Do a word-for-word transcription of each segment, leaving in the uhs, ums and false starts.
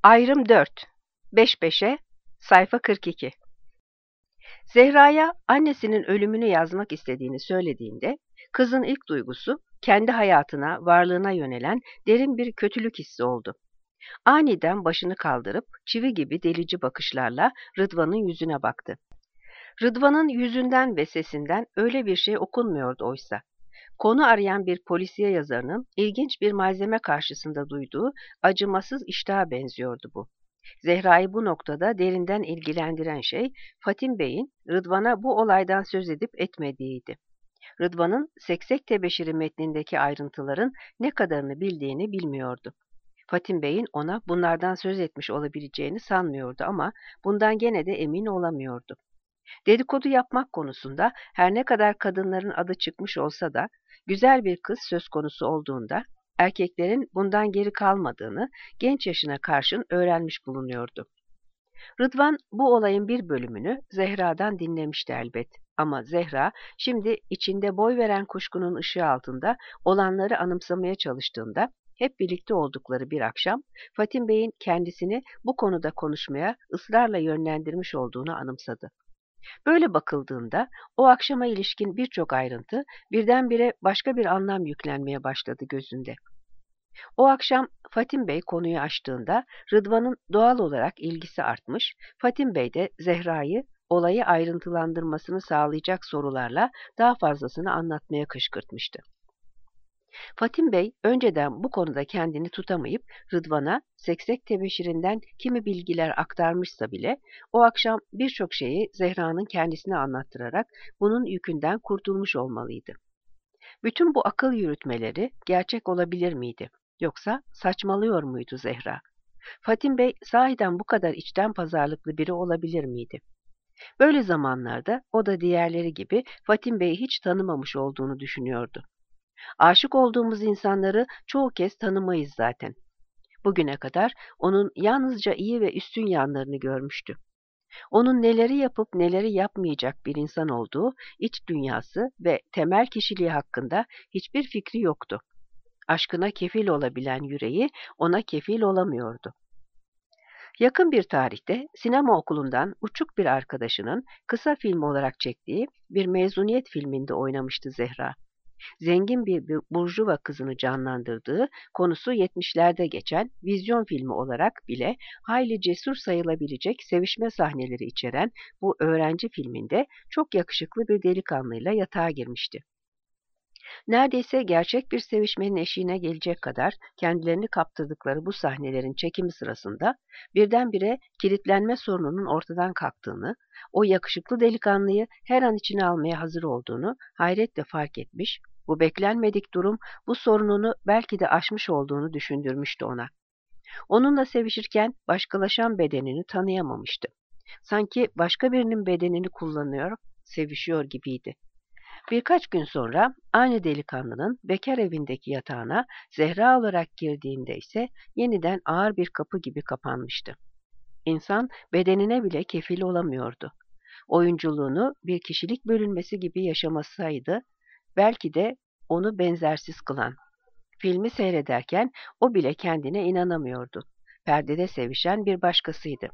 Ayrım dört. Beş beşe, sayfa kırk iki. Zehra'ya annesinin ölümünü yazmak istediğini söylediğinde, kızın ilk duygusu kendi hayatına, varlığına yönelen derin bir kötülük hissi oldu. Aniden başını kaldırıp çivi gibi delici bakışlarla Rıdvan'ın yüzüne baktı. Rıdvan'ın yüzünden ve sesinden öyle bir şey okunmuyordu oysa. Konu arayan bir polisiye yazarının ilginç bir malzeme karşısında duyduğu acımasız iştaha benziyordu bu. Zehra'yı bu noktada derinden ilgilendiren şey, Fatim Bey'in Rıdvan'a bu olaydan söz edip etmediğiydi. Rıdvan'ın Seksek Tebeşiri metnindeki ayrıntıların ne kadarını bildiğini bilmiyordu. Fatim Bey'in ona bunlardan söz etmiş olabileceğini sanmıyordu ama bundan gene de emin olamıyordu. Dedikodu yapmak konusunda her ne kadar kadınların adı çıkmış olsa da, güzel bir kız söz konusu olduğunda erkeklerin bundan geri kalmadığını genç yaşına karşın öğrenmiş bulunuyordu. Rıdvan bu olayın bir bölümünü Zehra'dan dinlemişti elbet. Ama Zehra şimdi içinde boy veren kuşkunun ışığı altında olanları anımsamaya çalıştığında hep birlikte oldukları bir akşam Fatim Bey'in kendisini bu konuda konuşmaya ısrarla yönlendirmiş olduğunu anımsadı. Böyle bakıldığında o akşama ilişkin birçok ayrıntı birdenbire başka bir anlam yüklenmeye başladı gözünde. O akşam Fatim Bey konuyu açtığında Rıdvan'ın doğal olarak ilgisi artmış, Fatim Bey de Zehra'yı olayı ayrıntılandırmasını sağlayacak sorularla daha fazlasını anlatmaya kışkırtmıştı. Fatim Bey önceden bu konuda kendini tutamayıp Rıdvan'a Seksek Tebeşirinden kimi bilgiler aktarmışsa bile o akşam birçok şeyi Zehra'nın kendisine anlattırarak bunun yükünden kurtulmuş olmalıydı. Bütün bu akıl yürütmeleri gerçek olabilir miydi? Yoksa saçmalıyor muydu Zehra? Fatim Bey sahiden bu kadar içten pazarlıklı biri olabilir miydi? Böyle zamanlarda o da diğerleri gibi Fatim Bey'i hiç tanımamış olduğunu düşünüyordu. Aşık olduğumuz insanları çoğu kez tanımayız zaten. Bugüne kadar onun yalnızca iyi ve üstün yanlarını görmüştü. Onun neleri yapıp neleri yapmayacak bir insan olduğu, iç dünyası ve temel kişiliği hakkında hiçbir fikri yoktu. Aşkına kefil olabilen yüreği ona kefil olamıyordu. Yakın bir tarihte sinema okulundan uçuk bir arkadaşının kısa film olarak çektiği bir mezuniyet filminde oynamıştı Zehra. Zengin bir burjuva kızını canlandırdığı, konusu yetmişlerde geçen vizyon filmi olarak bile hayli cesur sayılabilecek sevişme sahneleri içeren bu öğrenci filminde çok yakışıklı bir delikanlıyla yatağa girmişti. Neredeyse gerçek bir sevişmenin eşiğine gelecek kadar kendilerini kaptırdıkları bu sahnelerin çekimi sırasında birdenbire kilitlenme sorununun ortadan kalktığını, o yakışıklı delikanlıyı her an içine almaya hazır olduğunu hayretle fark etmiş, bu beklenmedik durum bu sorununu belki de aşmış olduğunu düşündürmüştü ona. Onunla sevişirken başkalaşan bedenini tanıyamamıştı. Sanki başka birinin bedenini kullanıyor, sevişiyor gibiydi. Birkaç gün sonra aynı delikanlının bekar evindeki yatağına Zehra olarak girdiğinde ise yeniden ağır bir kapı gibi kapanmıştı. İnsan bedenine bile kefil olamıyordu. Oyunculuğunu bir kişilik bölünmesi gibi yaşamasaydı belki de onu benzersiz kılan. Filmi seyrederken o bile kendine inanamıyordu. Perdede sevişen bir başkasıydı.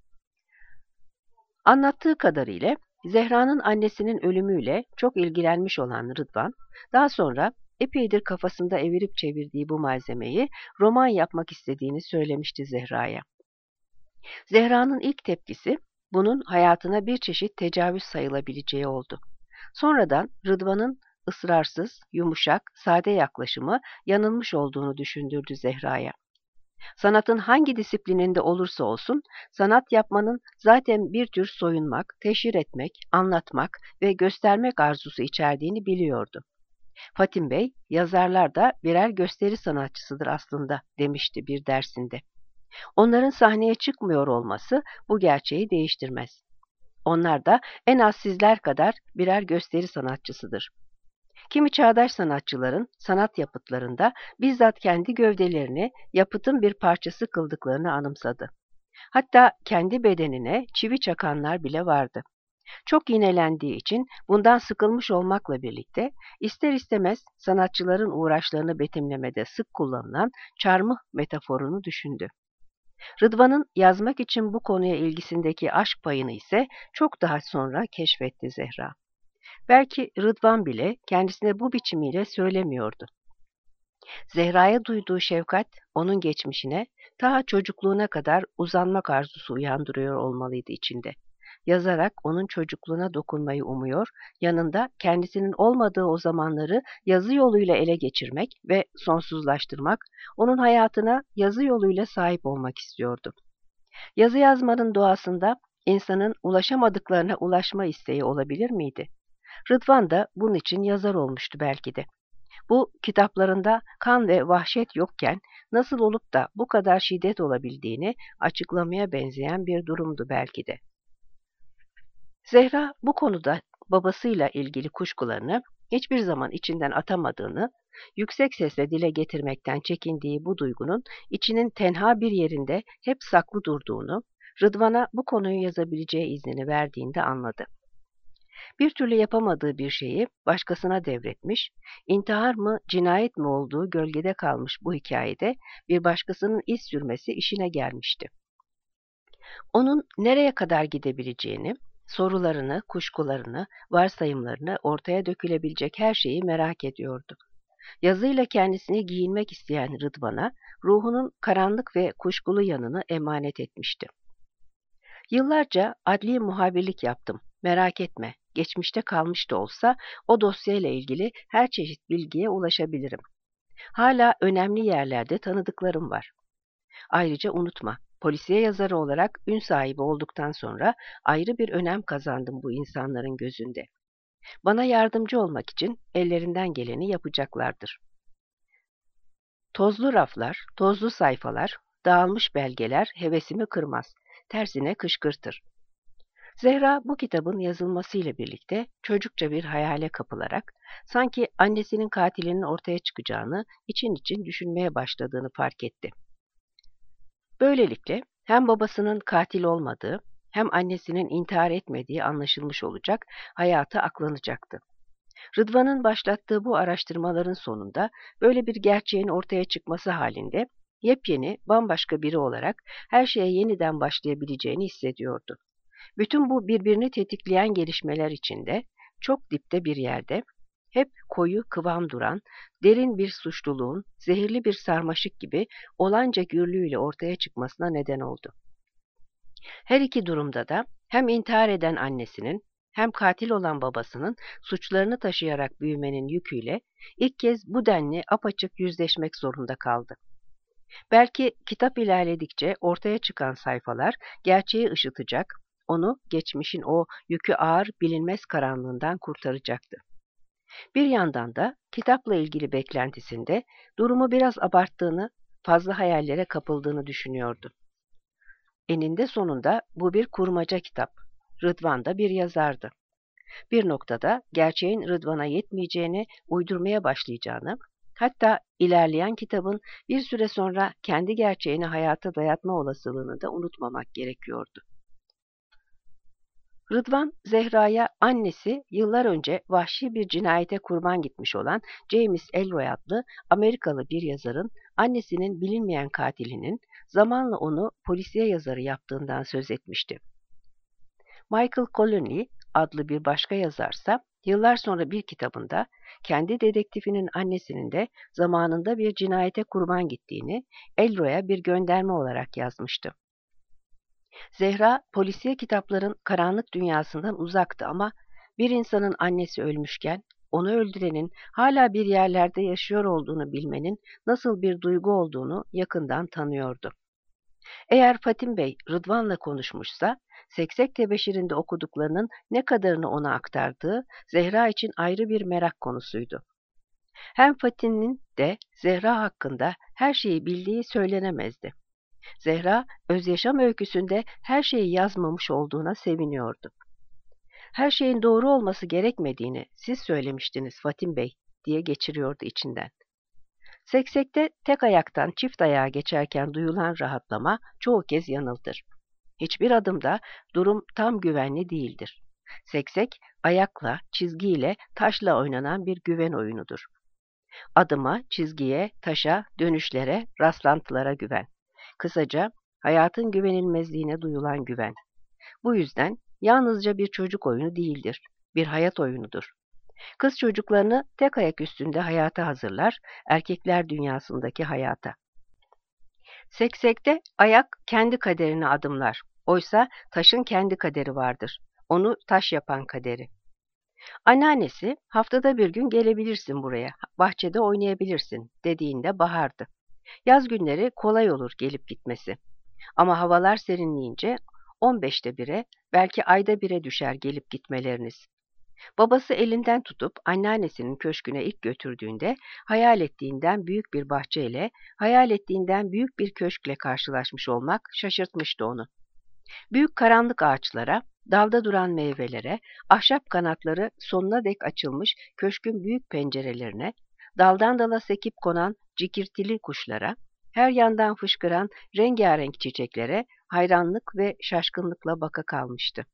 Anlattığı kadarıyla Zehra'nın annesinin ölümüyle çok ilgilenmiş olan Rıdvan, daha sonra epeydir kafasında evirip çevirdiği bu malzemeyi roman yapmak istediğini söylemişti Zehra'ya. Zehra'nın ilk tepkisi bunun hayatına bir çeşit tecavüz sayılabileceği oldu. Sonradan Rıdvan'ın ısrarsız, yumuşak, sade yaklaşımı yanılmış olduğunu düşündürdü Zehra'ya. Sanatın hangi disiplininde olursa olsun, sanat yapmanın zaten bir tür soyunmak, teşhir etmek, anlatmak ve göstermek arzusu içerdiğini biliyordu. Fatim Bey, yazarlar da birer gösteri sanatçısıdır aslında demişti bir dersinde. Onların sahneye çıkmıyor olması bu gerçeği değiştirmez. Onlar da en az sizler kadar birer gösteri sanatçısıdır. Kimi çağdaş sanatçıların sanat yapıtlarında bizzat kendi gövdelerini yapıtın bir parçası kıldıklarını anımsadı. Hatta kendi bedenine çivi çakanlar bile vardı. Çok yinelendiği için bundan sıkılmış olmakla birlikte ister istemez sanatçıların uğraşlarını betimlemede sık kullanılan çarmıh metaforunu düşündü. Rıdvan'ın yazmak için bu konuya ilgisindeki aşk payını ise çok daha sonra keşfetti Zehra. Belki Rıdvan bile kendisine bu biçimiyle söylemiyordu. Zehra'ya duyduğu şefkat onun geçmişine, ta çocukluğuna kadar uzanmak arzusu uyandırıyor olmalıydı içinde. Yazarak onun çocukluğuna dokunmayı umuyor, yanında kendisinin olmadığı o zamanları yazı yoluyla ele geçirmek ve sonsuzlaştırmak, onun hayatına yazı yoluyla sahip olmak istiyordu. Yazı yazmanın doğasında insanın ulaşamadıklarına ulaşma isteği olabilir miydi? Rıdvan da bunun için yazar olmuştu belki de. Bu kitaplarında kan ve vahşet yokken nasıl olup da bu kadar şiddet olabildiğini açıklamaya benzeyen bir durumdu belki de. Zehra bu konuda babasıyla ilgili kuşkularını hiçbir zaman içinden atamadığını, yüksek sesle dile getirmekten çekindiği bu duygunun içinin tenha bir yerinde hep saklı durduğunu, Rıdvan'a bu konuyu yazabileceği iznini verdiğinde anladı. Bir türlü yapamadığı bir şeyi başkasına devretmiş, intihar mı, cinayet mi olduğu gölgede kalmış bu hikayede bir başkasının iz sürmesi işine gelmişti. Onun nereye kadar gidebileceğini, sorularını, kuşkularını, varsayımlarını, ortaya dökülebilecek her şeyi merak ediyordu. Yazıyla kendisini giyinmek isteyen Rıdvan'a, ruhunun karanlık ve kuşkulu yanını emanet etmişti. Yıllarca adli muhabirlik yaptım, merak etme, geçmişte kalmış da olsa o dosyayla ilgili her çeşit bilgiye ulaşabilirim. Hala önemli yerlerde tanıdıklarım var. Ayrıca unutma, polisiye yazarı olarak ün sahibi olduktan sonra ayrı bir önem kazandım bu insanların gözünde. Bana yardımcı olmak için ellerinden geleni yapacaklardır. Tozlu raflar, tozlu sayfalar, dağılmış belgeler hevesimi kırmaz, tersine kışkırtır. Zehra bu kitabın yazılmasıyla birlikte çocukça bir hayale kapılarak sanki annesinin katilinin ortaya çıkacağını için için düşünmeye başladığını fark etti. Böylelikle hem babasının katil olmadığı hem annesinin intihar etmediği anlaşılmış olacak, hayatı aklanacaktı. Rıdvan'ın başlattığı bu araştırmaların sonunda böyle bir gerçeğin ortaya çıkması halinde yepyeni, bambaşka biri olarak her şeye yeniden başlayabileceğini hissediyordu. Bütün bu birbirini tetikleyen gelişmeler içinde çok dipte bir yerde hep koyu kıvam duran, derin bir suçluluğun zehirli bir sarmaşık gibi olanca gürlüğüyle ortaya çıkmasına neden oldu. Her iki durumda da hem intihar eden annesinin hem katil olan babasının suçlarını taşıyarak büyümenin yüküyle ilk kez bu denli apaçık yüzleşmek zorunda kaldı. Belki kitap ilerledikçe ortaya çıkan sayfalar gerçeği ışıtacak, onu geçmişin o yükü ağır bilinmez karanlığından kurtaracaktı. Bir yandan da kitapla ilgili beklentisinde durumu biraz abarttığını, fazla hayallere kapıldığını düşünüyordu. Eninde sonunda bu bir kurmaca kitap. Rıdvan da bir yazardı. Bir noktada gerçeğin Rıdvan'a yetmeyeceğini, uydurmaya başlayacağını, hatta ilerleyen kitabın bir süre sonra kendi gerçeğini hayata dayatma olasılığını da unutmamak gerekiyordu. Rıdvan, Zehra'ya annesi yıllar önce vahşi bir cinayete kurban gitmiş olan James Ellroy adlı Amerikalı bir yazarın annesinin bilinmeyen katilinin zamanla onu polisiye yazarı yaptığından söz etmişti. Michael Connelly adlı bir başka yazarsa yıllar sonra bir kitabında kendi dedektifinin annesinin de zamanında bir cinayete kurban gittiğini Ellroy'a bir gönderme olarak yazmıştı. Zehra, polisiye kitapların karanlık dünyasından uzaktı ama bir insanın annesi ölmüşken, onu öldürenin hala bir yerlerde yaşıyor olduğunu bilmenin nasıl bir duygu olduğunu yakından tanıyordu. Eğer Fatim Bey Rıdvan'la konuşmuşsa, Seksek Tebeşir'inde okuduklarının ne kadarını ona aktardığı Zehra için ayrı bir merak konusuydu. Hem Fatim'in de Zehra hakkında her şeyi bildiği söylenemezdi. Zehra, özyaşam öyküsünde her şeyi yazmamış olduğuna seviniyordu. Her şeyin doğru olması gerekmediğini siz söylemiştiniz Fatim Bey, diye geçiriyordu içinden. Seksekte tek ayaktan çift ayağa geçerken duyulan rahatlama çoğu kez yanıldır. Hiçbir adımda durum tam güvenli değildir. Seksek, ayakla, çizgiyle, taşla oynanan bir güven oyunudur. Adıma, çizgiye, taşa, dönüşlere, rastlantılara güven. Kısaca, hayatın güvenilmezliğine duyulan güven. Bu yüzden yalnızca bir çocuk oyunu değildir, bir hayat oyunudur. Kız çocuklarını tek ayak üstünde hayata hazırlar, erkekler dünyasındaki hayata. Seksekte ayak kendi kaderine adımlar. Oysa taşın kendi kaderi vardır. Onu taş yapan kaderi. Anneannesi haftada bir gün gelebilirsin buraya, bahçede oynayabilirsin dediğinde bahardı. Yaz günleri kolay olur gelip gitmesi. Ama havalar serinleyince on beşte bire, belki ayda bire düşer gelip gitmeleriniz. Babası elinden tutup anneannesinin köşküne ilk götürdüğünde hayal ettiğinden büyük bir bahçeyle, hayal ettiğinden büyük bir köşkle karşılaşmış olmak şaşırtmıştı onu. Büyük karanlık ağaçlara, dalda duran meyvelere, ahşap kanatları sonuna dek açılmış köşkün büyük pencerelerine, daldan dala sekip konan cikirtili kuşlara, her yandan fışkıran rengarenk çiçeklere hayranlık ve şaşkınlıkla baka kalmıştı.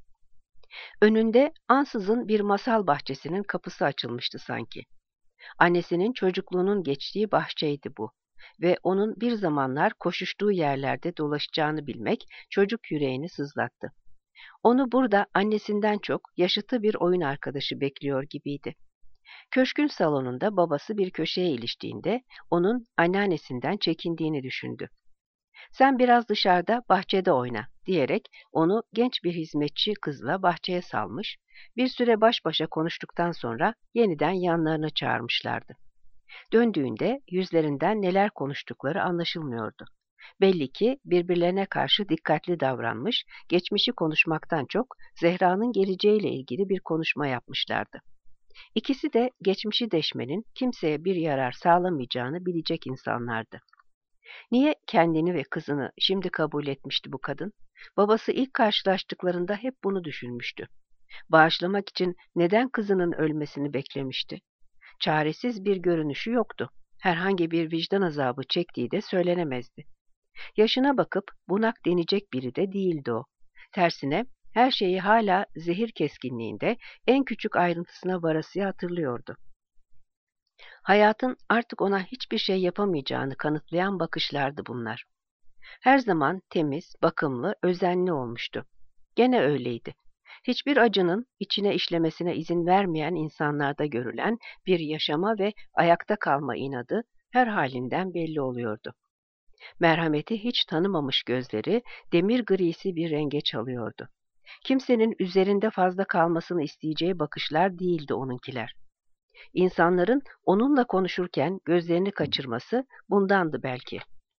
Önünde ansızın bir masal bahçesinin kapısı açılmıştı sanki. Annesinin çocukluğunun geçtiği bahçeydi bu ve onun bir zamanlar koşuştuğu yerlerde dolaşacağını bilmek çocuk yüreğini sızlattı. Onu burada annesinden çok yaşıtı bir oyun arkadaşı bekliyor gibiydi. Köşkün salonunda babası bir köşeye iliştiğinde onun anneannesinden çekindiğini düşündü. "Sen biraz dışarıda, bahçede oyna," diyerek onu genç bir hizmetçi kızla bahçeye salmış, bir süre baş başa konuştuktan sonra yeniden yanlarına çağırmışlardı. Döndüğünde yüzlerinden neler konuştukları anlaşılmıyordu. Belli ki birbirlerine karşı dikkatli davranmış, geçmişi konuşmaktan çok Zehra'nın geleceğiyle ilgili bir konuşma yapmışlardı. İkisi de geçmişi deşmenin kimseye bir yarar sağlamayacağını bilecek insanlardı. Niye kendini ve kızını şimdi kabul etmişti bu kadın? Babası ilk karşılaştıklarında hep bunu düşünmüştü. Bağışlamak için neden kızının ölmesini beklemişti? Çaresiz bir görünüşü yoktu. Herhangi bir vicdan azabı çektiği de söylenemezdi. Yaşına bakıp bunak denecek biri de değildi o. Tersine her şeyi hala zehir keskinliğinde en küçük ayrıntısına varasıya hatırlıyordu. Hayatın artık ona hiçbir şey yapamayacağını kanıtlayan bakışlardı bunlar. Her zaman temiz, bakımlı, özenli olmuştu. Gene öyleydi. Hiçbir acının içine işlemesine izin vermeyen insanlarda görülen bir yaşama ve ayakta kalma inadı her halinden belli oluyordu. Merhameti hiç tanımamış gözleri demir grisi bir renge çalıyordu. Kimsenin üzerinde fazla kalmasını isteyeceği bakışlar değildi onunkiler. İnsanların onunla konuşurken gözlerini kaçırması bundandı belki.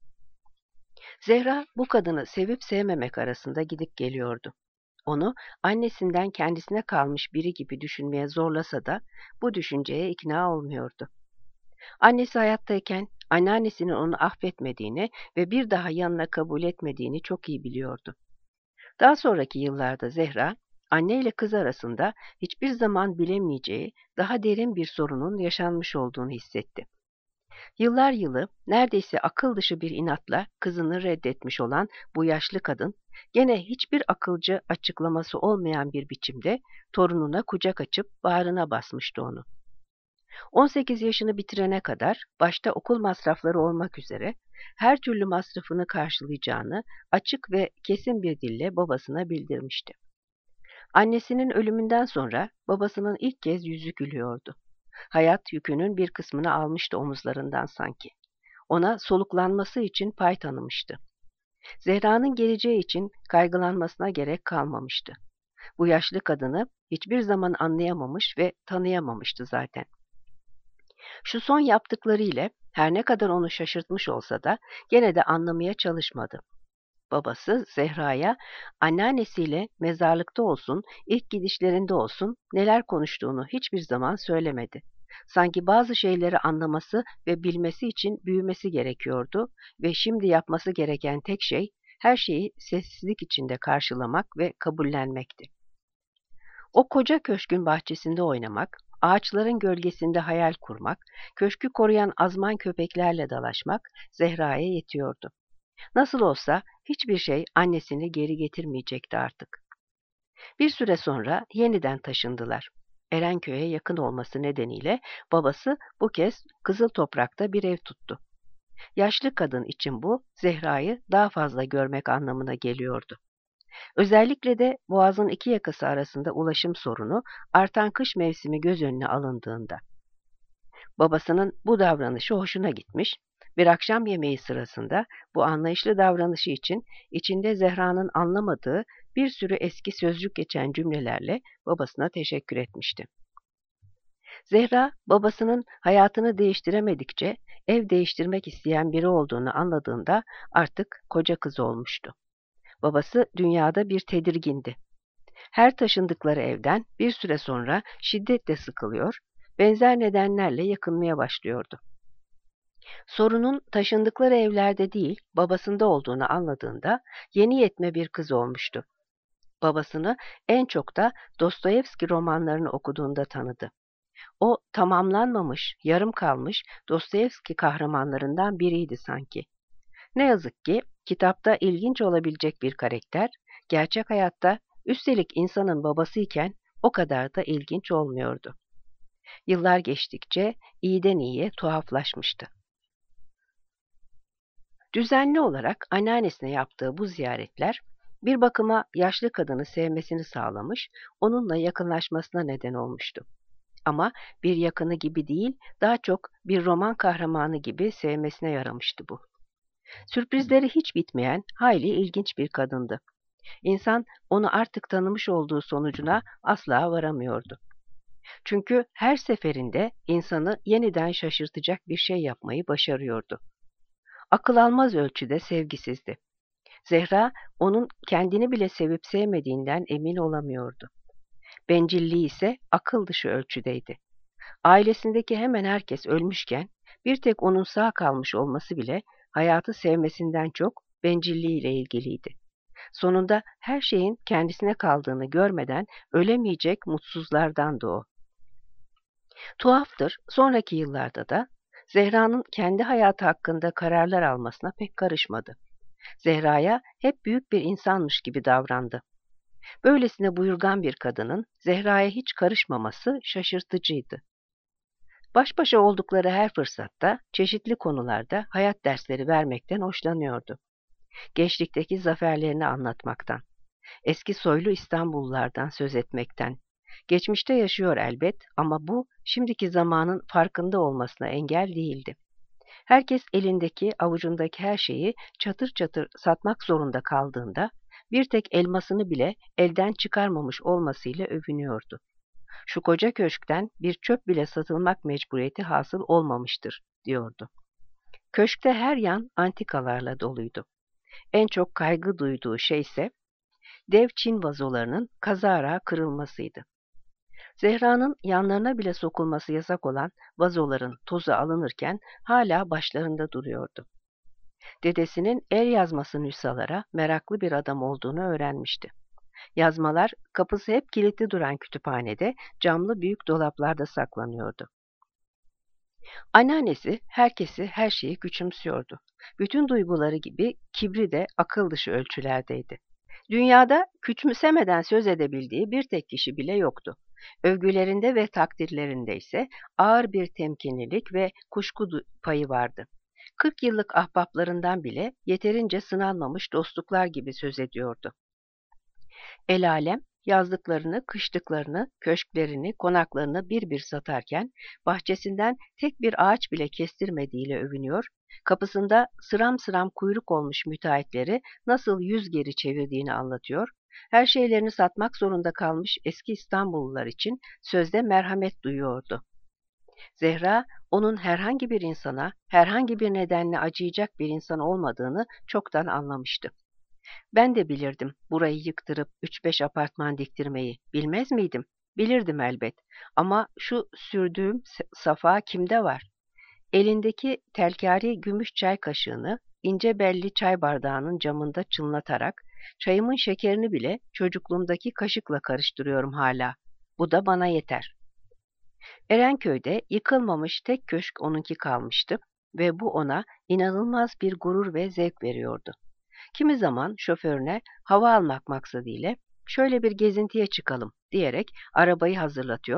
Zehra bu kadını sevip sevmemek arasında gidip geliyordu. Onu annesinden kendisine kalmış biri gibi düşünmeye zorlasa da bu düşünceye ikna olmuyordu. Annesi hayattayken anneannesinin onu affetmediğini ve bir daha yanına kabul etmediğini çok iyi biliyordu. Daha sonraki yıllarda Zehra, anne ile kız arasında hiçbir zaman bilemeyeceği daha derin bir sorunun yaşanmış olduğunu hissetti. Yıllar yılı neredeyse akıl dışı bir inatla kızını reddetmiş olan bu yaşlı kadın, gene hiçbir akılcı açıklaması olmayan bir biçimde torununa kucak açıp bağrına basmıştı onu. on sekiz yaşını bitirene kadar başta okul masrafları olmak üzere her türlü masrafını karşılayacağını açık ve kesin bir dille babasına bildirmişti. Annesinin ölümünden sonra babasının ilk kez yüzü gülüyordu. Hayat yükünün bir kısmını almıştı omuzlarından sanki. Ona soluklanması için pay tanımıştı. Zehra'nın geleceği için kaygılanmasına gerek kalmamıştı. Bu yaşlı kadını hiçbir zaman anlayamamış ve tanıyamamıştı zaten. Şu son yaptıkları ile her ne kadar onu şaşırtmış olsa da gene de anlamaya çalışmadı. Babası Zehra'ya anneannesiyle mezarlıkta olsun, ilk gidişlerinde olsun neler konuştuğunu hiçbir zaman söylemedi. Sanki bazı şeyleri anlaması ve bilmesi için büyümesi gerekiyordu ve şimdi yapması gereken tek şey her şeyi sessizlik içinde karşılamak ve kabullenmekti. O koca köşkün bahçesinde oynamak, ağaçların gölgesinde hayal kurmak, köşkü koruyan azman köpeklerle dalaşmak Zehra'ya yetiyordu. Nasıl olsa hiçbir şey annesini geri getirmeyecekti artık. Bir süre sonra yeniden taşındılar. Erenköy'e yakın olması nedeniyle babası bu kez Kızıl Toprak'ta bir ev tuttu. Yaşlı kadın için bu, Zehra'yı daha fazla görmek anlamına geliyordu. Özellikle de Boğaz'ın iki yakası arasında ulaşım sorunu artan kış mevsimi göz önüne alındığında. Babasının bu davranışı hoşuna gitmiş, bir akşam yemeği sırasında bu anlayışlı davranışı için içinde Zehra'nın anlamadığı bir sürü eski sözcük geçen cümlelerle babasına teşekkür etmişti. Zehra, babasının hayatını değiştiremedikçe ev değiştirmek isteyen biri olduğunu anladığında artık koca kız olmuştu. Babası dünyada bir tedirgindi. Her taşındıkları evden bir süre sonra şiddetle sıkılıyor, benzer nedenlerle yakınmaya başlıyordu. Sorunun taşındıkları evlerde değil, babasında olduğunu anladığında yeni yetme bir kız olmuştu. Babasını en çok da Dostoyevski romanlarını okuduğunda tanıdı. O tamamlanmamış, yarım kalmış Dostoyevski kahramanlarından biriydi sanki. Ne yazık ki kitapta ilginç olabilecek bir karakter, gerçek hayatta üstelik insanın babasıyken o kadar da ilginç olmuyordu. Yıllar geçtikçe iyiden iyiye tuhaflaşmıştı. Düzenli olarak anneannesine yaptığı bu ziyaretler bir bakıma yaşlı kadını sevmesini sağlamış, onunla yakınlaşmasına neden olmuştu. Ama bir yakını gibi değil, daha çok bir roman kahramanı gibi sevmesine yaramıştı bu. Sürprizleri hiç bitmeyen, hayli ilginç bir kadındı. İnsan onu artık tanımış olduğu sonucuna asla varamıyordu. Çünkü her seferinde insanı yeniden şaşırtacak bir şey yapmayı başarıyordu. Akıl almaz ölçüde sevgisizdi. Zehra, onun kendini bile sevip sevmediğinden emin olamıyordu. Bencilliği ise akıl dışı ölçüdeydi. Ailesindeki hemen herkes ölmüşken, bir tek onun sağ kalmış olması bile hayatı sevmesinden çok bencilliğiyle ilgiliydi. Sonunda her şeyin kendisine kaldığını görmeden ölemeyecek mutsuzlardandı o. Tuhaftır, sonraki yıllarda da Zehra'nın kendi hayatı hakkında kararlar almasına pek karışmadı. Zehra'ya hep büyük bir insanmış gibi davrandı. Böylesine buyurgan bir kadının Zehra'ya hiç karışmaması şaşırtıcıydı. Baş başa oldukları her fırsatta çeşitli konularda hayat dersleri vermekten hoşlanıyordu. Gençlikteki zaferlerini anlatmaktan, eski soylu İstanbullulardan söz etmekten. Geçmişte yaşıyor elbet ama bu şimdiki zamanın farkında olmasına engel değildi. Herkes elindeki, avucundaki her şeyi çatır çatır satmak zorunda kaldığında bir tek elmasını bile elden çıkarmamış olmasıyla övünüyordu. Şu koca köşkten bir çöp bile satılmak mecburiyeti hasıl olmamıştır, diyordu. Köşkte her yan antikalarla doluydu. En çok kaygı duyduğu şey ise dev Çin vazolarının kazara kırılmasıydı. Zehra'nın yanlarına bile sokulması yasak olan vazoların tozu alınırken hala başlarında duruyordu. Dedesinin el yazması nüshalara meraklı bir adam olduğunu öğrenmişti. Yazmalar kapısı hep kilitli duran kütüphanede camlı büyük dolaplarda saklanıyordu. Anneannesi herkesi her şeyi küçümsüyordu. Bütün duyguları gibi kibri de akıl dışı ölçülerdeydi. Dünyada küçümsemeden söz edebildiği bir tek kişi bile yoktu. Övgülerinde ve takdirlerinde ise ağır bir temkinlilik ve kuşku payı vardı. Kırk yıllık ahbaplarından bile yeterince sınanmamış dostluklar gibi söz ediyordu. El alem yazlıklarını, kışlıklarını, köşklerini, konaklarını bir bir satarken bahçesinden tek bir ağaç bile kestirmediğiyle övünüyor, kapısında sıram sıram kuyruk olmuş müteahhitleri nasıl yüz geri çevirdiğini anlatıyor, her şeylerini satmak zorunda kalmış eski İstanbullular için sözde merhamet duyuyordu. Zehra, onun herhangi bir insana, herhangi bir nedenle acıyacak bir insan olmadığını çoktan anlamıştı. Ben de bilirdim burayı yıktırıp üç beş apartman diktirmeyi. Bilmez miydim? Bilirdim elbet. Ama şu sürdüğüm safa kimde var? Elindeki telkari gümüş çay kaşığını ince belli çay bardağının camında çınlatarak çayımın şekerini bile çocukluğumdaki kaşıkla karıştırıyorum hala. Bu da bana yeter. Erenköy'de yıkılmamış tek köşk onunki kalmıştı ve bu ona inanılmaz bir gurur ve zevk veriyordu. Kimi zaman şoförüne hava almak maksadıyla şöyle bir gezintiye çıkalım diyerek arabayı hazırlatıyor,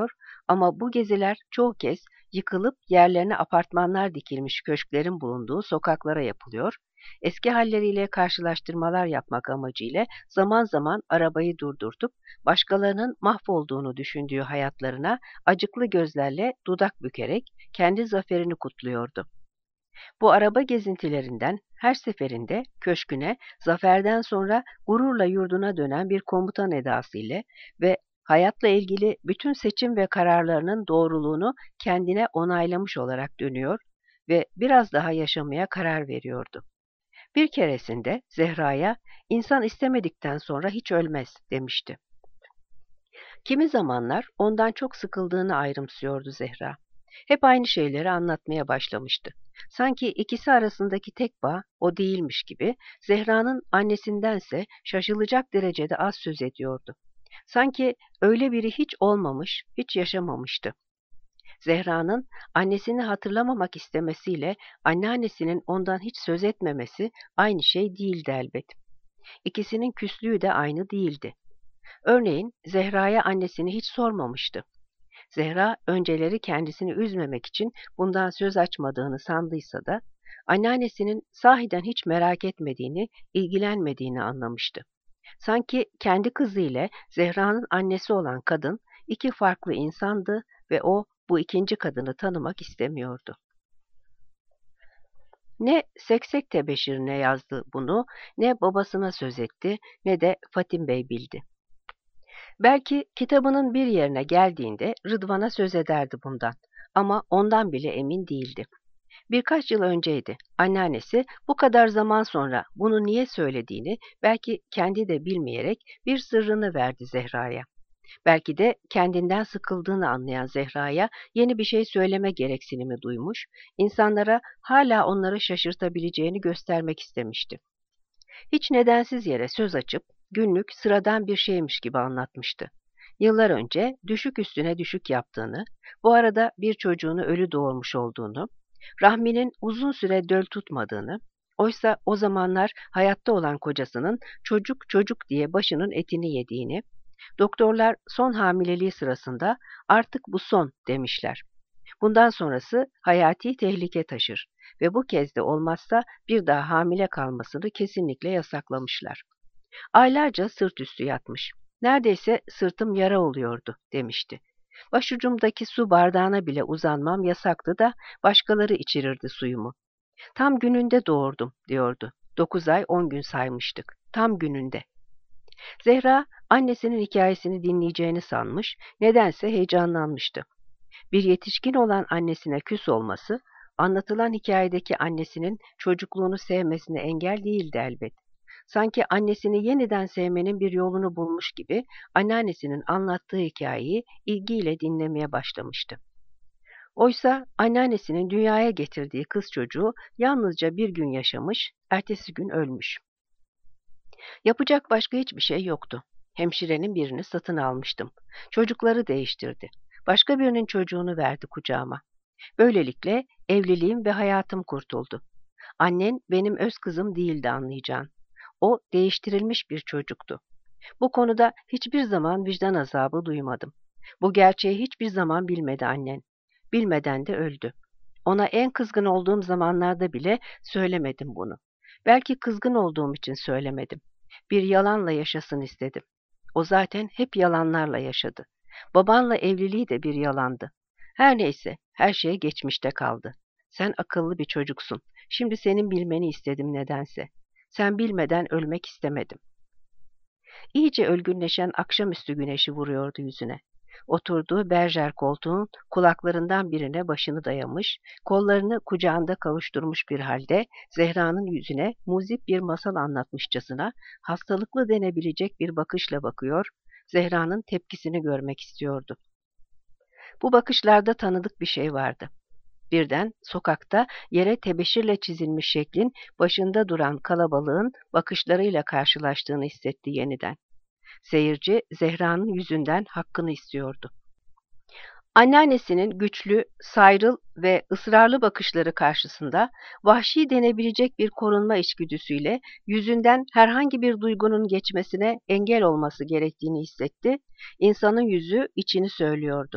Ama bu geziler çoğu kez yıkılıp yerlerine apartmanlar dikilmiş köşklerin bulunduğu sokaklara yapılıyor, eski halleriyle karşılaştırmalar yapmak amacıyla zaman zaman arabayı durdurtup başkalarının mahvolduğunu düşündüğü hayatlarına acıklı gözlerle dudak bükerek kendi zaferini kutluyordu. Bu araba gezintilerinden her seferinde köşküne zaferden sonra gururla yurduna dönen bir komutan edası ile ve hayatla ilgili bütün seçim ve kararlarının doğruluğunu kendine onaylamış olarak dönüyor ve biraz daha yaşamaya karar veriyordu. Bir keresinde Zehra'ya insan istemedikten sonra hiç ölmez demişti. Kimi zamanlar ondan çok sıkıldığını ayrımsıyordu Zehra. Hep aynı şeyleri anlatmaya başlamıştı. Sanki ikisi arasındaki tek bağ o değilmiş gibi Zehra'nın annesindense şaşılacak derecede az söz ediyordu. Sanki öyle biri hiç olmamış, hiç yaşamamıştı. Zehra'nın annesini hatırlamamak istemesiyle anneannesinin ondan hiç söz etmemesi aynı şey değildi elbet. İkisinin küslüğü de aynı değildi. Örneğin Zehra'ya annesini hiç sormamıştı. Zehra önceleri kendisini üzmemek için bundan söz açmadığını sandıysa da anneannesinin sahiden hiç merak etmediğini, ilgilenmediğini anlamıştı. Sanki kendi kızı ile Zehra'nın annesi olan kadın iki farklı insandı ve o bu ikinci kadını tanımak istemiyordu. Ne Seksek tebeşirine yazdı bunu, ne babasına söz etti, ne de Fatim Bey bildi. Belki kitabının bir yerine geldiğinde Rıdvan'a söz ederdi bundan ama ondan bile emin değildi. Birkaç yıl önceydi. Anneannesi bu kadar zaman sonra bunu niye söylediğini belki kendi de bilmeyerek bir sırrını verdi Zehra'ya. Belki de kendinden sıkıldığını anlayan Zehra'ya yeni bir şey söyleme gereksinimi duymuş, insanlara hala onları şaşırtabileceğini göstermek istemişti. Hiç nedensiz yere söz açıp günlük sıradan bir şeymiş gibi anlatmıştı. Yıllar önce düşük üstüne düşük yaptığını, bu arada bir çocuğunu ölü doğurmuş olduğunu, rahminin uzun süre döl tutmadığını, oysa o zamanlar hayatta olan kocasının çocuk çocuk diye başının etini yediğini, doktorlar son hamileliği sırasında artık bu son demişler. Bundan sonrası hayati tehlike taşır ve bu kez de olmazsa bir daha hamile kalmasını kesinlikle yasaklamışlar. Aylarca sırt üstü yatmış. Neredeyse sırtım yara oluyordu demişti. Başucumdaki su bardağına bile uzanmam yasaktı da başkaları içirirdi suyumu. Tam gününde doğurdum diyordu. Dokuz ay on gün saymıştık. Tam gününde. Zehra annesinin hikayesini dinleyeceğini sanmış, nedense heyecanlanmıştı. Bir yetişkin olan annesine küs olması, anlatılan hikayedeki annesinin çocukluğunu sevmesine engel değildi elbet. Sanki annesini yeniden sevmenin bir yolunu bulmuş gibi anneannesinin anlattığı hikayeyi ilgiyle dinlemeye başlamıştı. Oysa anneannesinin dünyaya getirdiği kız çocuğu yalnızca bir gün yaşamış, ertesi gün ölmüş. Yapacak başka hiçbir şey yoktu. Hemşirenin birini satın almıştım. Çocukları değiştirdi. Başka birinin çocuğunu verdi kucağıma. Böylelikle evliliğim ve hayatım kurtuldu. Annen benim öz kızım değildi anlayacağın. O değiştirilmiş bir çocuktu. Bu konuda hiçbir zaman vicdan azabı duymadım. Bu gerçeği hiçbir zaman bilmedi annen. Bilmeden de öldü. Ona en kızgın olduğum zamanlarda bile söylemedim bunu. Belki kızgın olduğum için söylemedim. Bir yalanla yaşasın istedim. O zaten hep yalanlarla yaşadı. Babanla evliliği de bir yalandı. Her neyse, her şey geçmişte kaldı. Sen akıllı bir çocuksun. Şimdi senin bilmeni istedim nedense. Sen bilmeden ölmek istemedim. İyice ölgünleşen akşamüstü güneşi vuruyordu yüzüne. Oturduğu berjer koltuğun kulaklarından birine başını dayamış, kollarını kucağında kavuşturmuş bir halde Zehra'nın yüzüne muzip bir masal anlatmışçasına hastalıklı denebilecek bir bakışla bakıyor, Zehra'nın tepkisini görmek istiyordu. Bu bakışlarda tanıdık bir şey vardı. Birden sokakta yere tebeşirle çizilmiş şeklin başında duran kalabalığın bakışlarıyla karşılaştığını hissetti yeniden. Seyirci Zehra'nın yüzünden hakkını istiyordu. Anneannesinin güçlü, sayrıl ve ısrarlı bakışları karşısında vahşi denebilecek bir korunma içgüdüsüyle yüzünden herhangi bir duygunun geçmesine engel olması gerektiğini hissetti. İnsanın yüzü içini söylüyordu.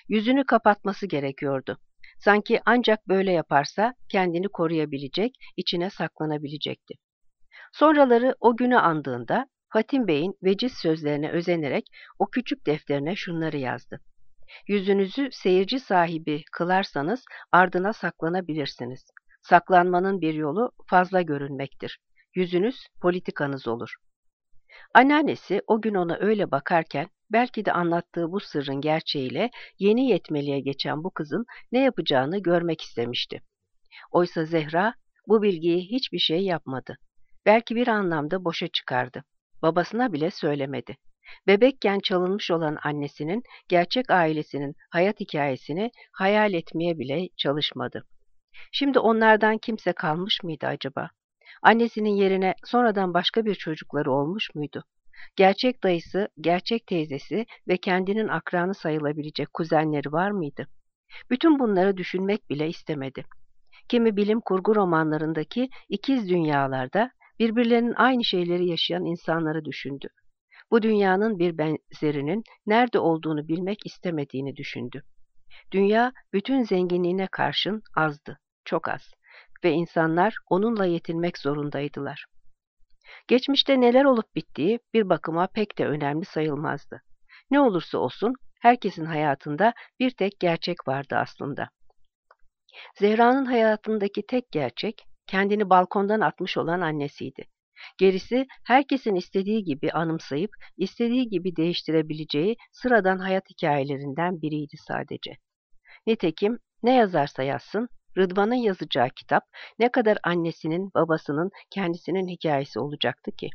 Yüzünü kapatması gerekiyordu. Sanki ancak böyle yaparsa kendini koruyabilecek, içine saklanabilecekti. Sonraları o günü andığında Hatim Bey'in veciz sözlerine özenerek o küçük defterine şunları yazdı. Yüzünüzü seyirci sahibi kılarsanız ardına saklanabilirsiniz. Saklanmanın bir yolu fazla görünmektir. Yüzünüz politikanız olur. Anneannesi o gün ona öyle bakarken belki de anlattığı bu sırrın gerçeğiyle yeni yetmeliğe geçen bu kızın ne yapacağını görmek istemişti. Oysa Zehra bu bilgiyi hiçbir şey yapmadı. Belki bir anlamda boşa çıkardı. Babasına bile söylemedi. Bebekken çalınmış olan annesinin, gerçek ailesinin hayat hikayesini hayal etmeye bile çalışmadı. Şimdi onlardan kimse kalmış mıydı acaba? Annesinin yerine sonradan başka bir çocukları olmuş muydu? Gerçek dayısı, gerçek teyzesi ve kendinin akranı sayılabilecek kuzenleri var mıydı? Bütün bunları düşünmek bile istemedi. Kimi bilim kurgu romanlarındaki ikiz dünyalarda birbirlerinin aynı şeyleri yaşayan insanları düşündü. Bu dünyanın bir benzerinin nerede olduğunu bilmek istemediğini düşündü. Dünya bütün zenginliğine karşın azdı, çok az ve insanlar onunla yetinmek zorundaydılar. Geçmişte neler olup bittiği bir bakıma pek de önemli sayılmazdı. Ne olursa olsun herkesin hayatında bir tek gerçek vardı aslında. Zehra'nın hayatındaki tek gerçek, kendini balkondan atmış olan annesiydi. Gerisi, herkesin istediği gibi anımsayıp, istediği gibi değiştirebileceği sıradan hayat hikayelerinden biriydi sadece. Nitekim ne yazarsa yazsın, Rıdvan'ın yazacağı kitap ne kadar annesinin, babasının, kendisinin hikayesi olacaktı ki?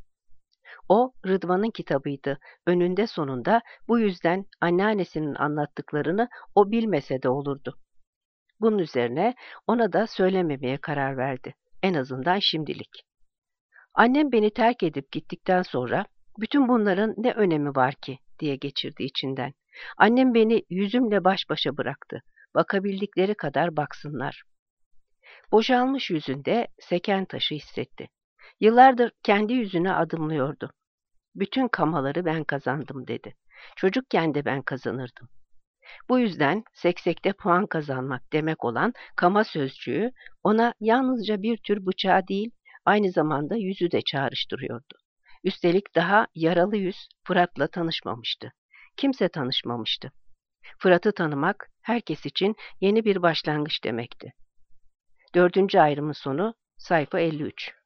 O, Rıdvan'ın kitabıydı. Önünde sonunda bu yüzden anneannesinin anlattıklarını o bilmese de olurdu. Bunun üzerine ona da söylememeye karar verdi. En azından şimdilik. Annem beni terk edip gittikten sonra bütün bunların ne önemi var ki diye geçirdi içinden. Annem beni yüzümle baş başa bıraktı. Bakabildikleri kadar baksınlar. Boşalmış yüzünde seken taşı hissetti. Yıllardır kendi yüzüne adımlıyordu. Bütün kamaları ben kazandım dedi. Çocukken de ben kazanırdım. Bu yüzden seksekte puan kazanmak demek olan kama sözcüğü ona yalnızca bir tür bıçağı değil, aynı zamanda yüzü de çağrıştırıyordu. Üstelik daha yaralı yüz Fırat'la tanışmamıştı. Kimse tanışmamıştı. Fırat'ı tanımak herkes için yeni bir başlangıç demekti. Dördüncü ayrımın sonu sayfa elli üç.